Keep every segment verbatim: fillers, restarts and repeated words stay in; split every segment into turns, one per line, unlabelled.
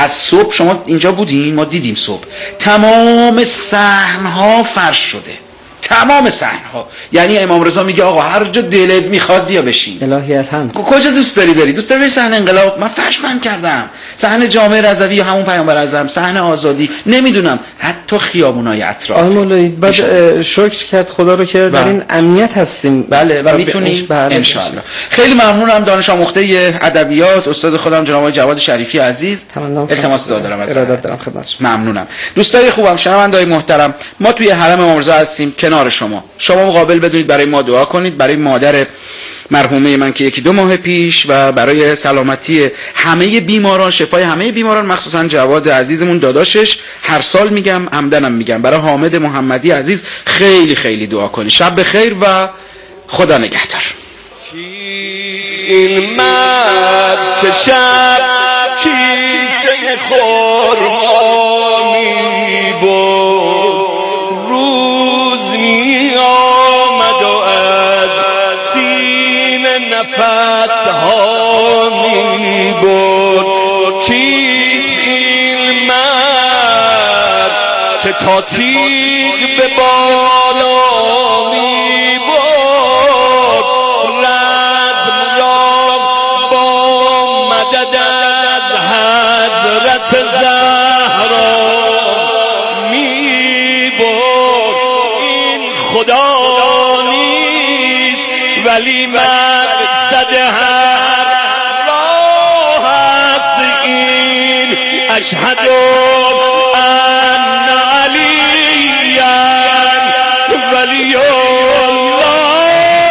از صبح شما اینجا بودیم، ما دیدیم صبح تمام صحن‌ها فرش شده، تمام صحنه‌ها. یعنی امام رضا میگه آقا هر جا دلت میخواد بیا بشین.
الهیت هم
کجا دوست داری بری؟ دوست داری صحنه انقلاب؟ من فرش من کردم. صحنه جامعه رضوی یا همون پیامبر اعظم، صحنه آزادی، نمیدونم حتی خیابونای اطراف.
آقای مولایی بعد شکر کرد خدا رو که در این امنیت هستیم.
بله و میتونیم ان شاء الله. خیلی ممنونم دانش آموخته ادبیات استاد خودم جناب آقای جواد شریفی عزیز. التماس دارم از
ارادت دارم خدمتتون.
ممنونم. دوستای خوبم، شنونده‌های محترم، ما توی حرم امام رضا هستیم کنار شما. شما مقابل بدونید برای ما دعا کنید، برای مادر مرحومه من که یکی دو ماه پیش و برای سلامتی همه بیماران، شفای همه بیماران، مخصوصا جواد عزیزمون داداشش، هر سال میگم عمدنم میگم، برای حامد محمدی عزیز خیلی خیلی دعا کنید. شب بخیر و خدا نگهدار.
این مرد که شب کیسه خرما میبرد، روز می آمد و از سینه نفسها میبرد. کیست این مرد که تا تیغ به بالا میبرد، رزم را با مدد از حضرت زهرا میبرد. این خدا نیست ولی مقصد هر راه است. این اشهد ان علیا ولی الله.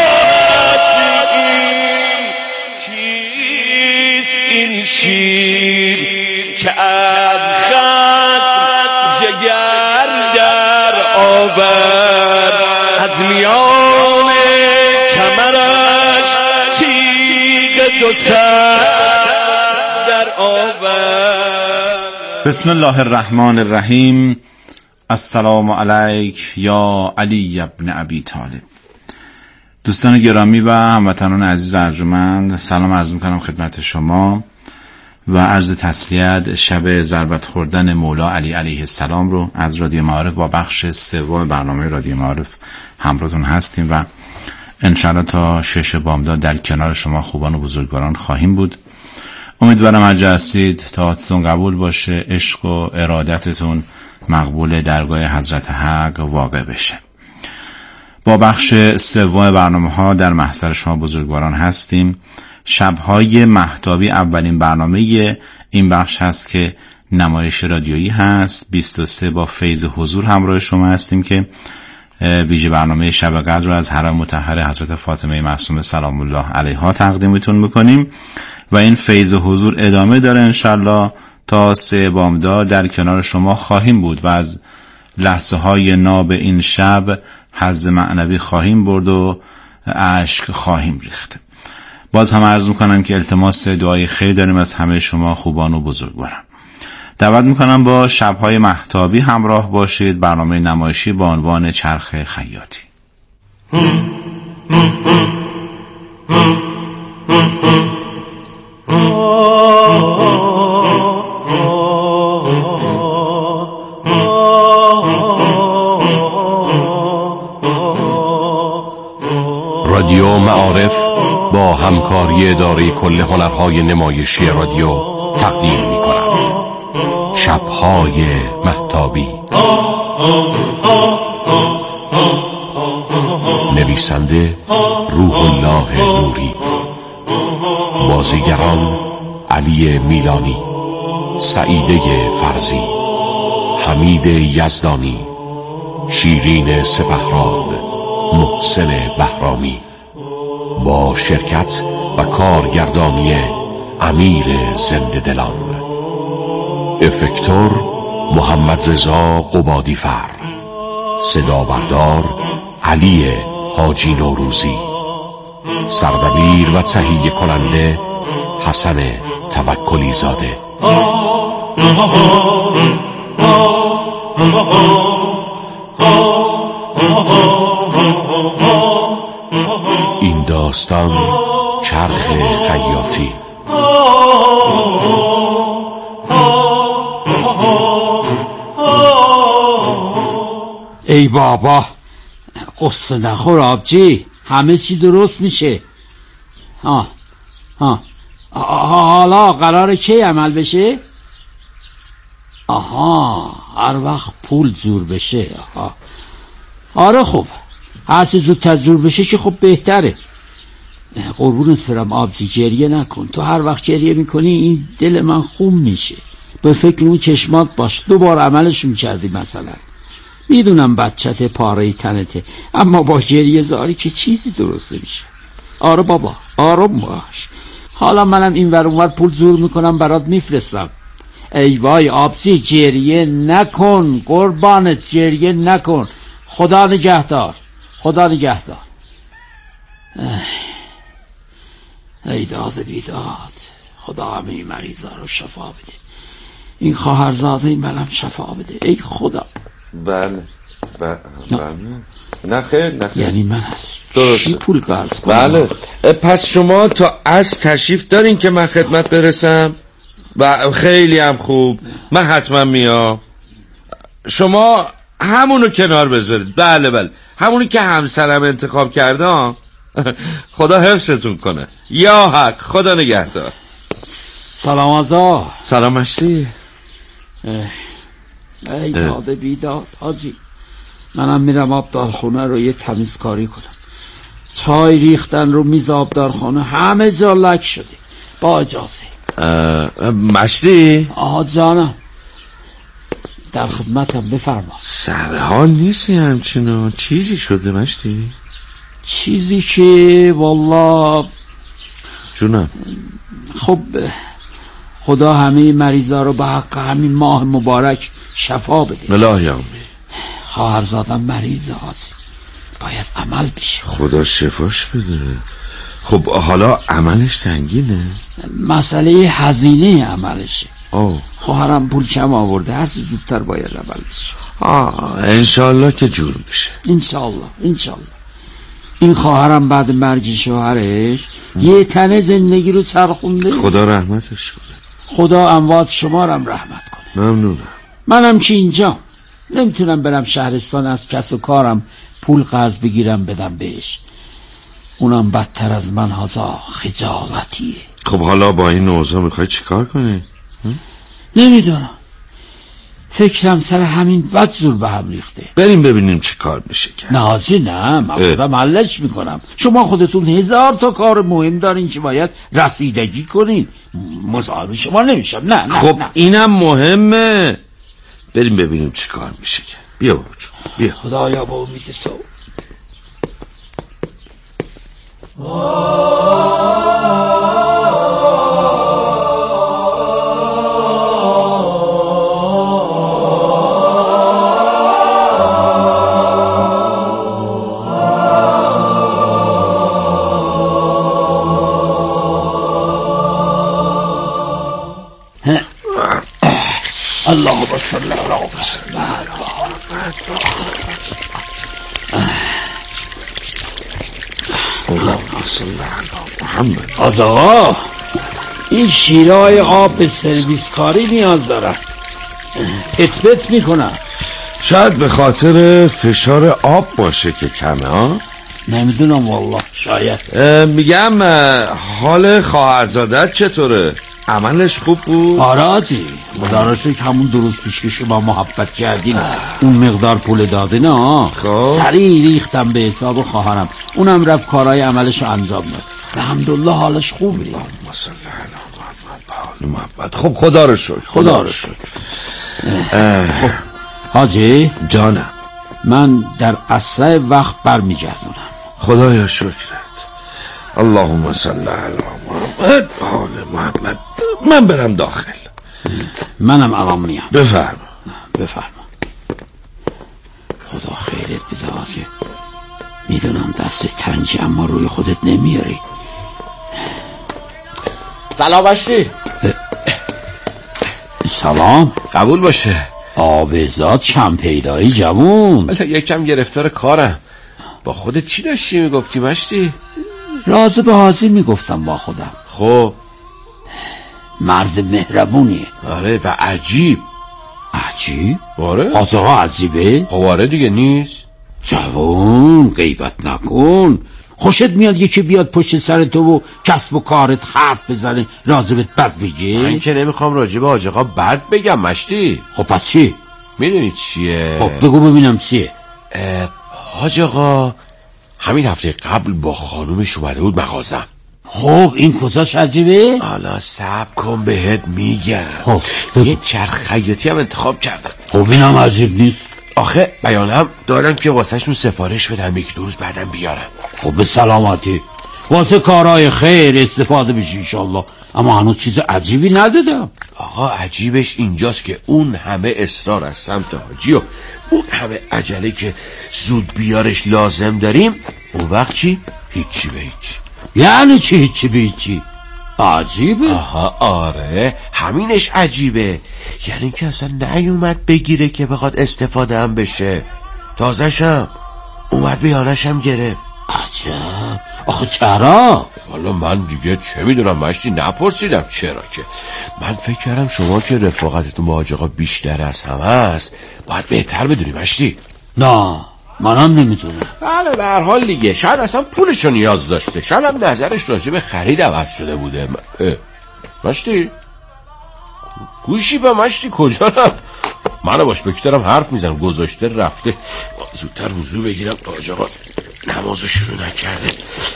کیست این شیر که از خشم جگر در آورد، از میان کمرش تیغ دو سر در آورد.
بسم الله الرحمن الرحیم. السلام علیک یا علی ابن ابی طالب. دوستان گرامی و هموطنان عزیز ارجمند، سلام عرض میکنم خدمت شما و عرض تسلیت شب ضربت خوردن مولا علی علیه السلام رو از رادیو معارف با بخش سوم برنامه رادیو معارف همراهتون هستیم و انشاءالله تا شش بامداد در کنار شما خوبان و بزرگواران خواهیم بود. امیدوارم هر جا هستید طاعتتون قبول باشه، عشق و ارادتتون مقبول درگاه حضرت حق واقع بشه. با بخش سوم برنامه ها در محضر شما بزرگواران هستیم. شبهای مهتابی اولین برنامه این بخش هست که نمایش رادیویی هست. بیست و سه با فیض حضور همراه شما هستیم که ویژه برنامه شب قدر رو از حرم مطهر حضرت فاطمه معصومه سلام الله علیها تقدیمتون میکنیم و این فیض حضور ادامه داره انشالله تا سه بامداد در کنار شما خواهیم بود و از لحظه های ناب این شب حظ معنوی خواهیم برد و اشک خواهیم ریخت. باز هم عرض میکنم که التماس دعای خیر داریم از همه شما خوبان و بزرگواران. دعوت میکنم با شبهای مهتابی همراه باشید. برنامه نمایشی با عنوان چرخ خیاطی.
رادیو معارف با همکاری اداره کل هنرهای نمایشی رادیو تقدیم می کند شبهای مهتابی. نویسنده روح الله نوری. بازیگران علی میلانی، سعیده فرزی، حمید یزدانی، شیرین سپهراد، محسن بهرامی، با شرکت و کارگردانی امیر زنده دلان. افکتور محمد رضا قبادی فر. صدا بردار علی حاجی نوروزی. سردبیر و تهیه کننده حسن توکلی زاده. این داستان چرخ خیاطی.
ای بابا قصه نخور آبجی، همه چی درست میشه. ها ها حالا قراره کی عمل بشه؟ آها هر وقت پول جور بشه. آها آره خب هر چی زودتر جور بشه که خب بهتره. قربونت برم آبجی گریه نکن، تو هر وقت گریه میکنی این دل من خون میشه. به فکر اون چشمات باش، دوبار عملشون کردی مثلا. میدونم بچت پاره تنته، اما با گریه زاری که چیزی درست میشه. آره بابا آروم باش. حالا منم این ور اونور پول زور میکنم برات میفرستم. ای وای آبجی گریه نکن قربانت، گریه نکن. خدا نگهدار، خدا نگهدار. ای داد بیداد، خدا همه این مریضا رو شفا بده. این خواهرزاده این منم شفا بده ای خدا.
بله بله نه خیر نه خیر.
یعنی من از
درست
چی پول قرض کنم؟
بله. پس شما تا از تشریف دارین که من خدمت برسم؟ و خیلی هم خوب، من حتما میام. شما همونو کنار بذارید. بله بله همونی که همسرم انتخاب کرده. خدا حفظتون کنه. یا حق، خدا نگهدار.
سلام آزا.
سلام مشتی.
ای داده بیداد حاجی، منم میرم آبدارخونه رو یه تمیزکاری کنم. چای ریختن رو میز آبدارخونه همه جا لک شده. با اجازه.
مشتی.
آها جانم در خدمتم، بفرما.
سرحال نیستی همچنان؟ چیزی شده مشتی؟
چیزی که والله
جونم.
خب خدا همه مریضا رو به حق همین ماه مبارک شفا بده.
الهی آمین.
خواهرزادم مریضه هست، باید عمل بشه.
خدا شفاش بده. خب حالا عملش سنگینه؟
مسئله هزینه عملشه.
آه.
خواهرم پول کم آورده، هر چی زودتر باید عمل بشه.
آه انشالله که جور میشه.
انشالله انشالله. این خواهرم بعد مرگ شوهرش یه تنه زندگی رو چرخونده.
خدا رحمتش کنه.
خدا اموات شما رو رحمت کنه.
ممنونم.
منم که اینجا نمیتونم برم شهرستان از کس و کارم پول قرض بگیرم بدم بهش. اونم بدتر از من هزا خجالتیه.
خب حالا با این اوضاع میخوای چیکار کنی؟
نمیدونم، فکرم سر همین بد زور به هم ریخته.
بریم ببینیم چی کار میشه کرد.
نه حاجی نه، من خودم حلش میکنم. شما خودتون هزار تا کار مهم دارین که باید رسیدگی کنین. مزاحم شما نمیشم. نه نه
خب
نه.
اینم مهمه. بریم ببینیم چی کار میشه کرد. بیا بابا بیا.
خدایا با امید تو. اللهم صل علی
محمد.
آقا این شیرهای آب به سرویس کاری نیاز دارن، پت پت میکنن.
شاید به خاطر فشار آب باشه که کمه ها.
نمیدونم والله، شاید.
میگم حال خواهرزادت چطوره؟ عملش خوب بود؟
آرازی خدا را شکر همون درست پیش که شما محبت کردین اون مقدار پول داده نه. سریع ریختم به حساب خواهرم، اونم رفت کارهای عملش رو انجام داد. الحمدلله حالش خوبه.
محبت. خب خدا رو شکر.
خدا رو شکر. خب حاجی
جانم،
من در اسرع وقت برمیگردونم.
خدایا شکرت. اللهم صل علی محمد. حال محمد. من برم داخل.
منم الان میام.
بفرما
بفرما. خدا خیرت بده حاجی، میدونم دست تنجی اما روی خودت نمیاری.
سلام باشی.
سلام.
قبول باشه.
آبزاد چم پیدایی جوون.
ولی یکم گرفتار کارم. با خودت چی داشتی میگفتی مشتی؟
راز به حاضر میگفتم با خودم.
خب
مرد مهربونیه.
آره و عجیب.
چی؟
آره
حاج آقا عجیبه؟
خب آره دیگه نیست.
جوان غیبت نکن. خوشت میاد یکی بیاد پشت سر تو و کسب و کارت حرف بزنه راجبت بد بگه؟
من که نمیخوام راجب حاج آقا بد بگم مشتی.
خب پس چی؟
میدونی چیه؟
خب بگو ببینم چیه.
حاج آقا همین هفته قبل با خانومش اومده بود مغازم.
خب این کجاش عجیبه؟
حالا صبر کن بهت میگم.
خب
یه چرخ خیاطی هم انتخاب کردم.
خب اینم عجیب نیست.
آخه بیانم دارم که واسه شون سفارش بدم یکی دو روز بعدم بیارم.
خب به سلامتی. واسه کارهای خیر استفاده بشی انشالله. اما هنوز چیز عجیبی ندادم.
آقا عجیبش اینجاست که اون همه اصرار از سمت حاجی و اون همه عجله که زود بیارش لازم داریم، اون وقت چی؟ هیچی به هیچ.
یعنی چی هیچی به هیچی؟ عجیبه.
آها آره همینش عجیبه. یعنی که اصلا نیومد بگیره که بخواد استفاده هم بشه. تازه‌شم اومد بیانشم گرفت.
عجب. آخه چرا؟
حالا من دیگه چه میدونم مشتی نپرسیدم چرا که. من فکر کردم شما که رفاقتتون با حاج آقا بیشتر از همه است باید بهتر بدونی مشتی.
نه منم نمیدونم.
بله به هر حال دیگه شاید اصلا پولشو نیاز داشته، شاید هم نظرش راجع به خرید عوض شده بوده. مشتی گوشی به مشتی کجا رفت؟ منو باش بکترم حرف میزنم گذاشته رفته. زودتر وضو بگیرم حاج آقا نمازو شروع نکرده.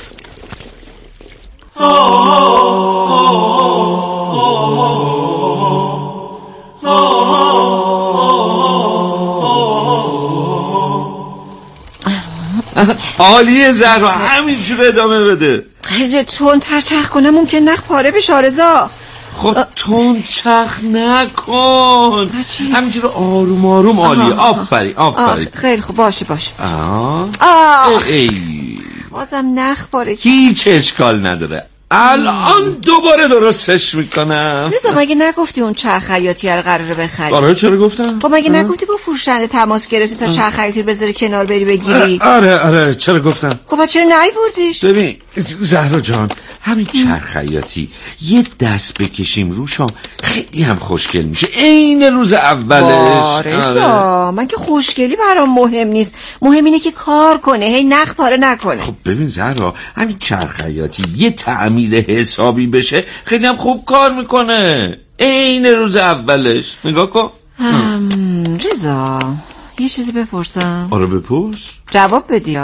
عالیه زهرا همینجور ادامه بده.
خیلی تون تر چرخ کنم ممکن نخ پاره بشه آرزا.
خب تون چرخ نکن همینجور آروم آروم. عالیه آفرین آفرین.
خیلی خوب باشه باشه.
آه.
آه.
ای
بازم نخ پاره.
هیچ اشکال نداره الان دوباره درستش میکنم.
رضا مگه نگفتی اون چرخ خیاطی رو قراره بخری؟
آره چرا گفتم؟
خب مگه نگفتی با فروشنده تماس گرفتی تا چرخ خیاطی رو بذاری کنار بری بگیری؟
آره آره چرا گفتم؟
خب چرا نیوردیش؟
ببین زهرا جان همین چرخ خیاطی یه دست بکشیم روشم خیلی هم خوشگل میشه عین روز اولش.
رضا من که خوشگلی برام مهم نیست، مهم اینه که کار کنه هی نخ پاره نکنه.
خب ببین زهرا همین چرخ خیاطی یه تعمیر حسابی بشه خیلی هم خوب کار میکنه عین روز اولش. نگاه کن.
رضا یه چیزی بپرسم؟
آره بپرس.
جواب بدی.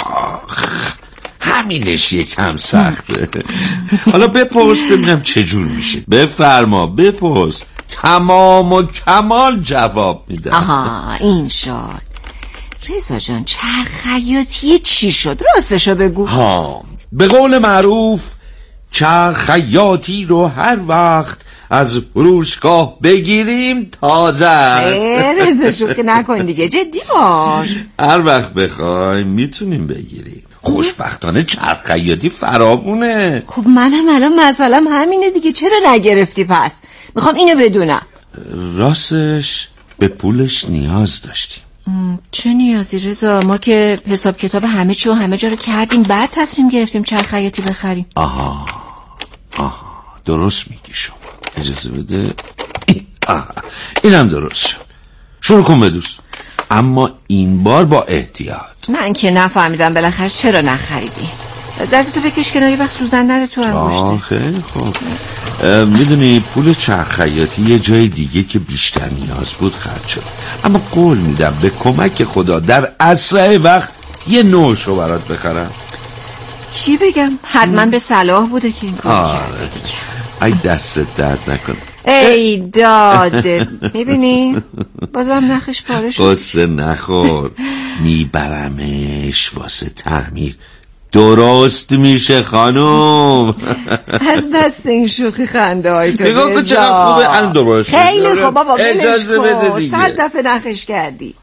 همینش یکم سخته. حالا بپرس ببینم چجور میشه. بفرما بپرس تمام و کمال جواب میدم.
آها این شد. رضا جان چرخ خیاطی چی شد؟ راستشو بگو.
ها به قول معروف چرخ خیاطی رو هر وقت از فروشگاه بگیریم تازه است.
رضا شوخی نکن دیگه جدی باش.
هر وقت بخوایم میتونیم بگیریم. خوشبختانه چرخ خیاطی فراوونه.
خب منم الان مسئلم همینه دیگه چرا نگرفتی پس؟ میخوام اینو بدونم.
راستش به پولش نیاز داشتیم.
چه نیازی رضا؟ ما که حساب کتاب همه چی و همه جا رو کردیم بعد تصمیم گرفتیم چرخ خیاطی بخریم.
آها آها درست میگی شما. اجازه بده. آها اینم درست شد. شروع کن بدوس اما این بار با احتیاط.
من که نفهمیدم بالاخره چرا نخریدی. دستتو بکش کناری وقت سوزن نره تو انگشته.
خیلی خوب. میدونی پول چرخ خیاطی یه جای دیگه که بیشتر نیاز بود خرج شد، اما قول میدم به کمک خدا در اسرع وقت یه نوشو برات بخرم.
چی بگم؟ حتما به صلاح بوده که این کارو کرده دیگه.
ای دستت درد نکنه.
ای داده میبینی؟ بازم نخش پاره شد.
قصه نخور. میبرمش واسه تعمیر درست میشه خانوم.
از دست این شوخی خنده های تو
نگاه کن چقدر خوبه الان درست شد.
خیلی خوب بابا بلش کن. صد دفعه نخش کردی.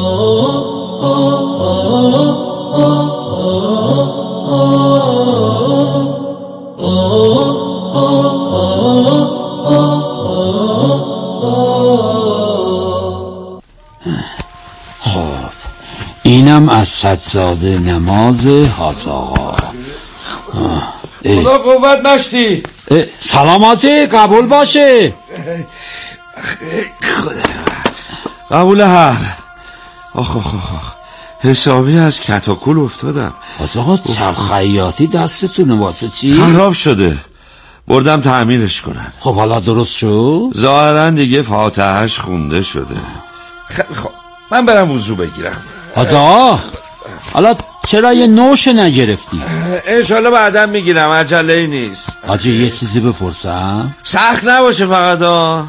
خب اینم از سجاده نماز حاج آقا.
خدا قوت مشتی.
سلامتی قبول باشه.
قبول حق. آخ آخ آخ حسابی از کتاکل افتادم.
از آقا چرخ خیاطی دستتونه واسه چی؟
خراب شده، بردم تعمیرش کنم.
خب حالا درست شد؟
ظاهرا دیگه فاتحهش خونده شده. خیلی خب من برم وضو بگیرم.
از آقا حالا چرا یه نوش نگرفتی؟
انشالله بعدم میگیرم، عجله نیست.
حاجی یه چیزی بپرسم؟
سخت نباشه فقط ها.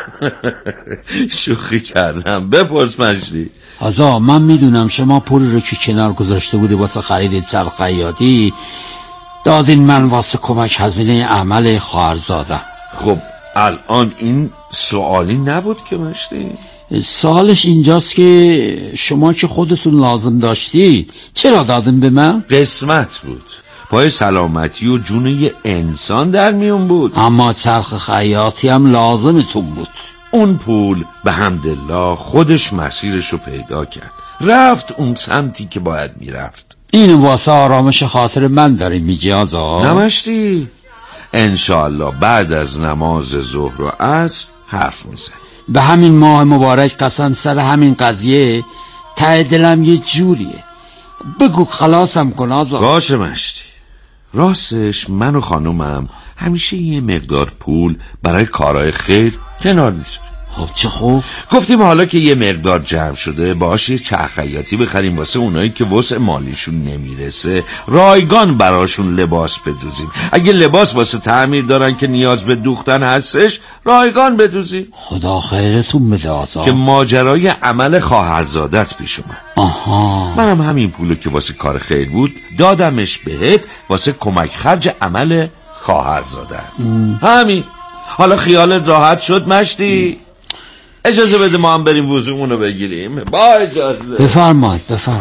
شوخی کردم، بپرس مجدی.
آزا من میدونم شما پولی رو که کنار گذاشته بودی واسه خرید چرخ خیاطی دادین من واسه کمک هزینه عمل خواهرزادم.
خب الان این سوالی نبود که مشتی؟
سوالش اینجاست که شما که خودتون لازم داشتید چرا دادین به من؟
قسمت بود، پای سلامتی و جون یه انسان در میون بود.
اما چرخ خیاطی هم لازمتون بود.
اون پول به حمدالله خودش مسیرشو پیدا کرد، رفت اون سمتی که باید میرفت.
این واسه آرامش خاطر من داری میگی آزا؟
نمشتی انشالله بعد از نماز ظهر و عصر حرف میزن.
به همین ماه مبارک قسم سر همین قضیه ته دلم یه جوریه، بگو خلاصم کن آزا.
باشه مشتی، راستش من و خانومم همیشه یه مقدار پول برای کارهای خیر کنار میذاریم.
خب چه خوب.
گفتیم حالا که یه مقدار جمع شده باشه یه چرخ خیاطی بخریم واسه اونایی که واسه مالیشون نمیرسه، رایگان براشون لباس بدوزیم. اگه لباس واسه تعمیر دارن که نیاز به دوختن هستش رایگان بدوزیم.
خدا خیرتون بده آزا.
که ماجرای عمل خواهرزادت پیش اومد.
آها.
منم همین پولو که واسه کار خیر بود دادمش بهت واسه کمک خرج عمل خواهرزادت. همین. حالا خیالت راحت شد مشتی؟ اجازه بده ما هم بریم وضومونو بگیریم. با اجازه.
بفرمایید بفرمایید.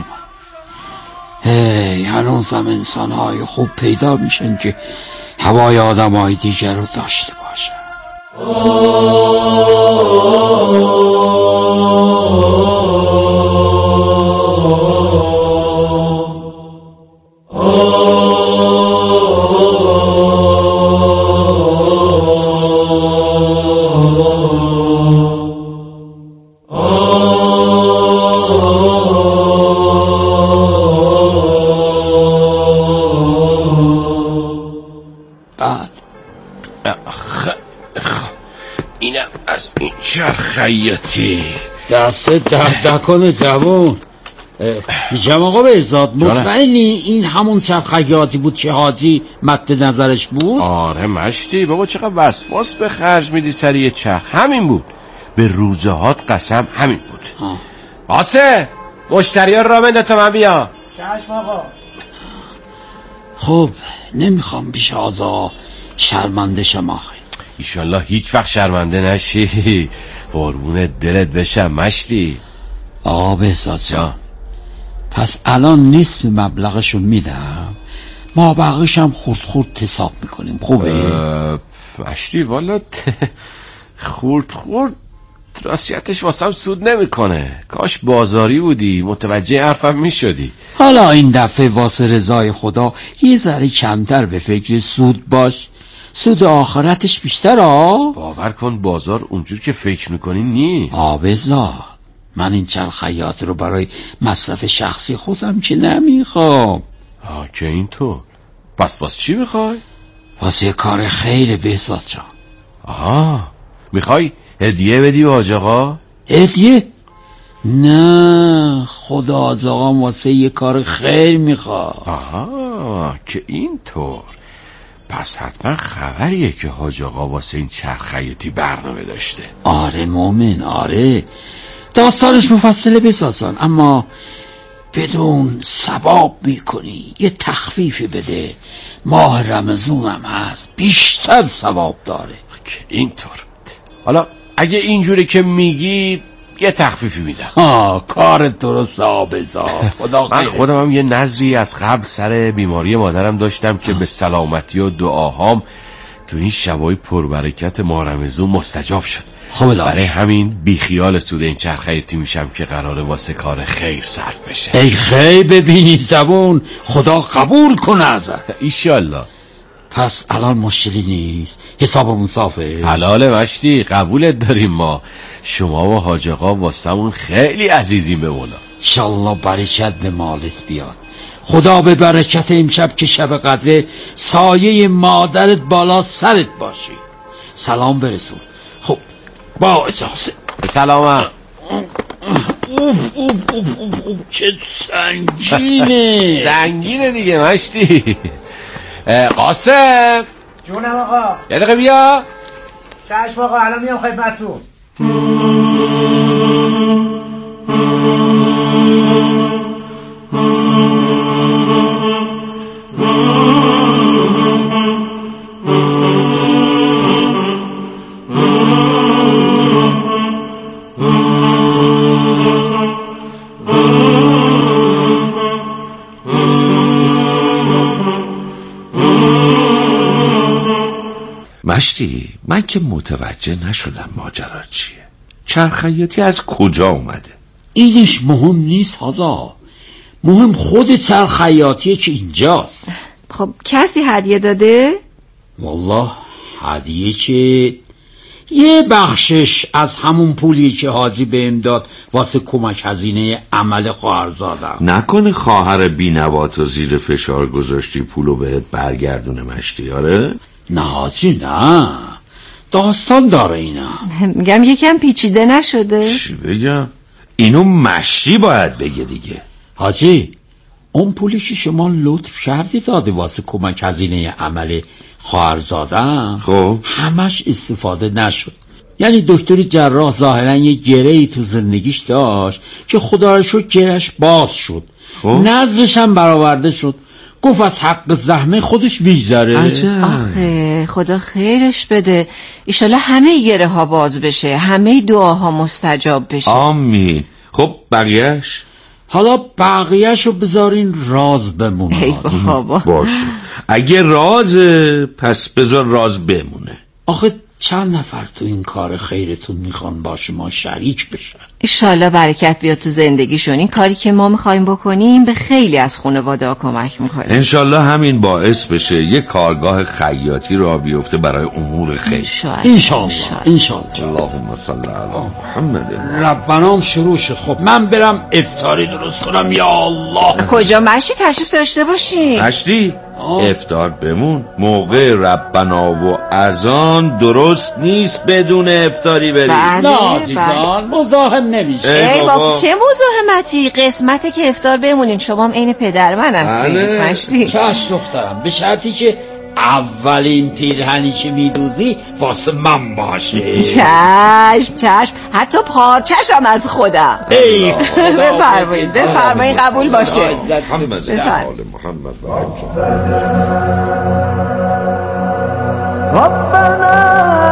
هی هنوزم انسان‌های خوب پیدا میشن که هوای آدم‌های دیگر رو داشته باشن.
اینم از این چرخ خیاطی.
دست درد نکنه جوون. میگم آقا بهزاد مطمئنی این همون چرخ خیاطی بود که حاجی مد نظرش بود؟
آره مشتی بابا چقدر وسواس به خرج میدی سر یه چرخ. همین بود، به روزهات قسم همین بود. آسه مشتریان را بنده تا من بیا.
چشم آقا.
خب نمیخوام بیش آزا شرمنده شم آخه.
ایشالله هیچ وقت شرمنده نشی، قربون دلت بشم مشتی.
آقا بهزاد جان پس الان نصف مبلغشو میدم، ما بقیشم خورد خورد حساب میکنیم. خوبه؟
مشتی والا خورد خورد راستیتش واسم سود نمیکنه. کاش بازاری بودی متوجه حرفم میشدی.
حالا این دفعه واسه رضای خدا یه ذره کمتر به فکر سود باش، سود آخرتش بیشتر ها.
باور کن بازار اونجور که فکر میکنی نی.
آبزاد من این چرخ خیاط رو برای مصرف شخصی خودم که نمیخوام.
آه که اینطور؟ پس واسه چی میخوای؟
واسه کار خیر بهزاد جان.
آها میخوای هدیه بدی به حاج آقا؟
هدیه؟ نه خدا از آقام واسه یه کار خیر میخواد.
آها که اینطور. پس حتما خبریه که حاج آقا واسه این چرخ خیاطی برنامه داشته.
آره مومن آره، داستانش مفصله بسازن، اما بدون ثواب میکنی یه تخفیفی بده، ماه رمضونم هست بیشتر ثواب داره.
که اینطور. حالا اگه اینجوری که میگی یه تخفیفی میدم.
آه کار درست آبزاد. خدا
من خودم هم یه نظری از قبل سر بیماری مادرم داشتم که به سلامتی و دعاهام تو این شبای پربرکت ماه رمضان مستجاب شد.
خب
برای همین بیخیال سود این چرخ خیاطی میشم که قراره واسه کار خیر صرف بشه.
ای خیر ببینی جوون، خدا قبول کنه ازت
ایشالله.
پس الان مشکلی نیست، حسابمون صافه.
حلاله مشتی، قبولت داریم ما. شما و حاج آقا واسمون خیلی عزیزیم به مولا.
انشالله برکت به مالت بیاد. خدا به برکت امشب که شب قدره سایه مادرت بالا سرت باشی. سلام برسون. خب با اجازه.
سلام.
اوف اوف اوف اوف اوف چه سنگینه.
سنگینه دیگه مشتی. قاسم
جونم آقا.
یه دقیقه بیا.
چشم آقا الان میام خدمتتون.
مشتی من که متوجه نشدم ماجرا چیه. چرخیاتی از کجا اومده؟
اینش مهم نیست هازا، مهم خود چرخیاتیه که اینجاست.
خب کسی هدیه داده؟
والله هدیه که یه بخشش از همون پولی که حاجی بهم داد واسه کمک هزینه عمل خواهرزادم.
نکنه خواهر بینواتو زیر فشار گذاشتی پولو بهت برگردونه مشتی؟ آره؟
نه حاجی نه، داستان داره اینا.
میگم یکم پیچیده نشده؟
چی بگم؟ اینو مشتی باید بگه دیگه.
حاجی اون پولی که شما لطف کردی داده واسه کمک هزینه عمل خواهرزادم
خب
همش استفاده نشد. یعنی دکتر جراح ظاهرا یه گره‌ای تو زندگیش داشت که خدا رو شکر گرهش باز شد. خب نظرش هم برآورده شد. گفت از حق زحمه خودش بیزاره.
آخه خدا خیرش بده. ایشالا همه گره ها باز بشه، همه دعاها مستجاب بشه.
آمین. خب بقیهش؟
حالا بقیهشو بذارین راز بمونه.
ای بابا
باشه، اگه رازه پس بذار راز بمونه.
آخه چند نفر تو این کار خیرتون میخوان باشه ما شریک بشن.
ایشالله برکت بیاد تو زندگیشون. این کاری که ما میخوایم بکنیم به خیلی از خانواده ها کمک میکنه.
انشالله همین باعث بشه یه کارگاه خیاطی را بیفته برای امور خیر.
انشالله انشالله.
اللهم صل علی محمد.
ربنام شروع شد. خب من برم افطاری درست کنم. یا الله.
کجا مشتی؟ تشریف داشته باشی.
مشتی افطار بمون. موقع ربنا و اذان درست نیست بدون افطاری بریم.
نه عزیزان مزاحم نمیشه.
ای بابا چه مزاحمتی؟ قسمته که افطار بمونین. شما هم عین پدر من هستید مشتی.
چشم دخترم، به شرطی که اولین پیرهنی که میدوزی واسه من باشه.
چشم چشم، حتی پارچشم از خودم.
ای
بفرمایید بفرمایید قبول باشه.
بفرمایید محمد
ربنا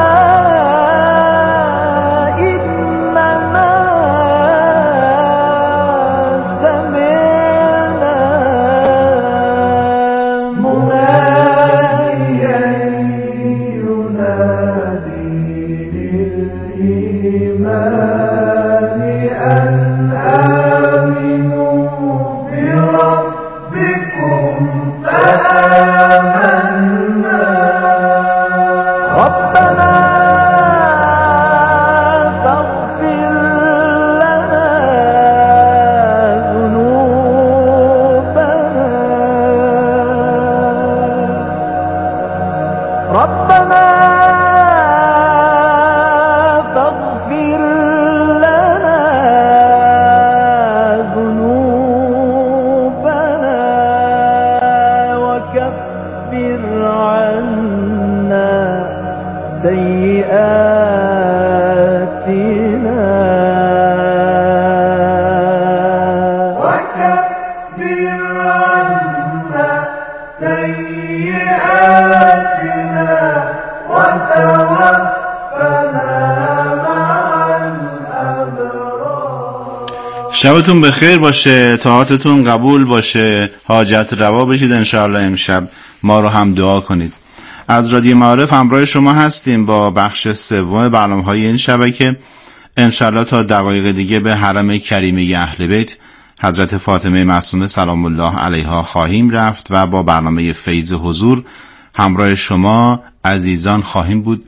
شبتون بخیر باشه، طاعتتون قبول باشه، حاجت روا بشید انشاءالله. امشب ما رو هم دعا کنید. از رادیو معارف همراه شما هستیم با بخش سوم برنامه‌های این شبکه. انشاءالله تا دقایق دیگه به حرم کریمه اهل بیت حضرت فاطمه معصومه سلام الله علیها خواهیم رفت و با برنامه فیض حضور همراه شما عزیزان خواهیم بود.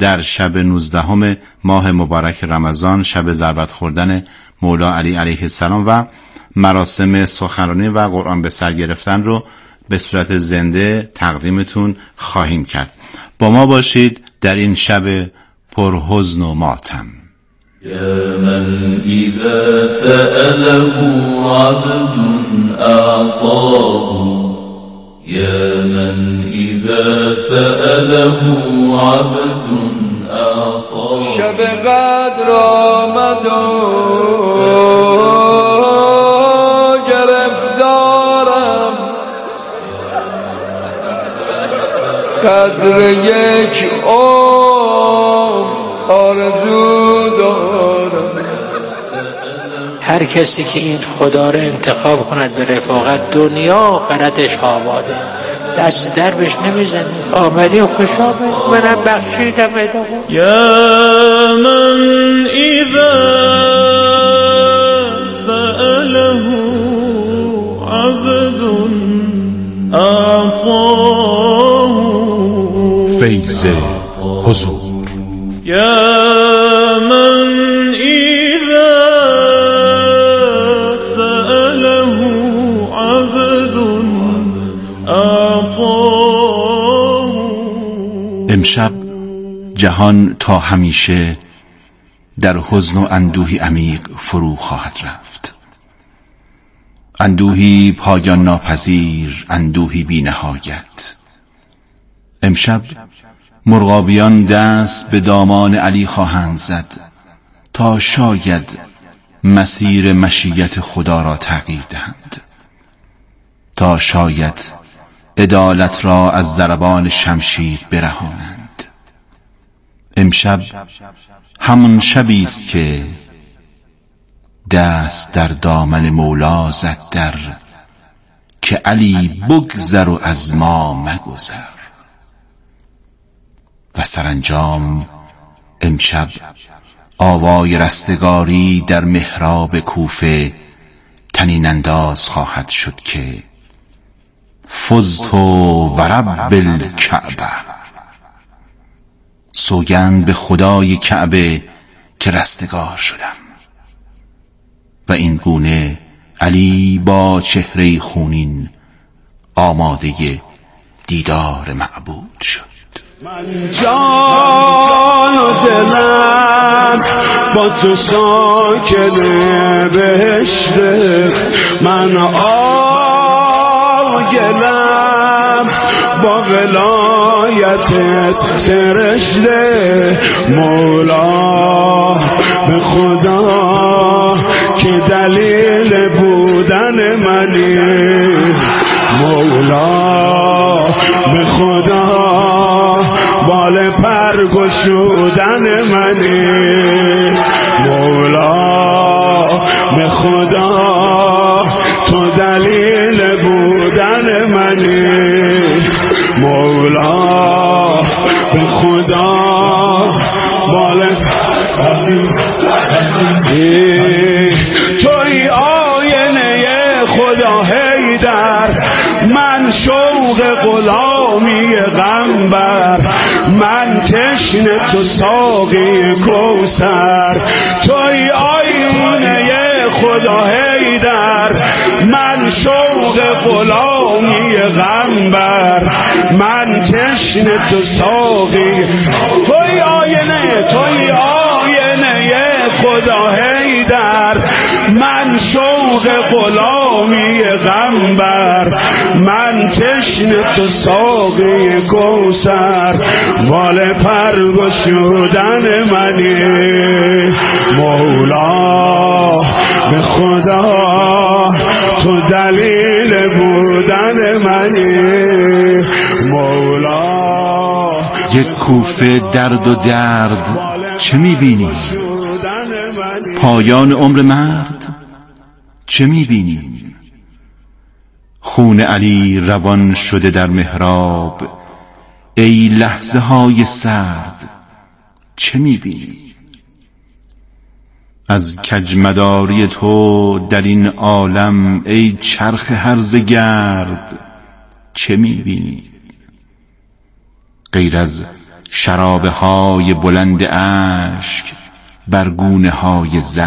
در شب نوزدهم ماه مبارک رمضان، شب ضربت خوردن مولا علی علیه السلام و مراسم سخنرانی و قرآن به سر گرفتن رو به صورت زنده تقدیمتون خواهیم کرد. با ما باشید در این شب پرحزن و ماتم.
يا من إذا سأله عبد أعطاه يا من إذا سأله عبد أعطاه
شب قدر آمد و گرفتارم قدر یک عمر آرزو دارم.
هر کسی که این خدا رو انتخاب کند به رفاقت، دنیا آخرتش آباده. دست در بهش نمیزنید. آمدی خوش آمد، منم بخشیدم ادامه.
یا من اذا سأله عبد اعطاه
فیض حضور.
یا من اذا سأله عبد اعطاه.
امشب جهان تا همیشه در حزن و اندوهی عمیق فرو خواهد رفت. اندوهی پایان ناپذیر، اندوهی بی نهایت. امشب مرغابیان دست به دامان علی خواهند زد تا شاید مسیر مشیت خدا را تغییر دهند، تا شاید عدالت را از ضربان شمشیر برهانند. امشب همون شبی است که دست در دامن مولا زد در که علی بگذر و از ما مگذر. و سرانجام امشب آوای رستگاری در محراب کوفه طنین انداز خواهد شد که فزت و رب الکعبه، سوگند به خدای کعبه که رستگار شدم. و این گونه علی با چهره خونین آماده دیدار معبود شد.
من جان و دلم با تو ساکن بهشته، من آگلم با ولایتت سرشته. مولا به خدا که دلیل بودن منی، مولا به خدا بال پر گشودن منی، مولا به خدا تو دلیل بودن منی، مولا به خدا بال توی آینه خدا حیدر، من شوق غلامی غمبر، من تشنه تو ساقی کوثر. توی آینه خدا حیدر، من شوق غلامی غمبر، من تشنه تو ساقی. توی آینه توی آینه خدا حیدر، من شوق غلامی غمبر، من تشنه تو ساقی کوثر. وال پر گشودن منی، مولا به خدا تو دلیل بودن منی، مولا.
یک کوفه درد و درد چه میبینی؟ پایان عمر مرد چه میبینیم؟ خون علی روان شده در محراب، ای لحظه های سرد چه میبینی؟ از کجمداری تو در این عالم ای چرخ هرزه گرد چه میبینی؟ غیر از شرابه های بلند اشک بر گونه های زخم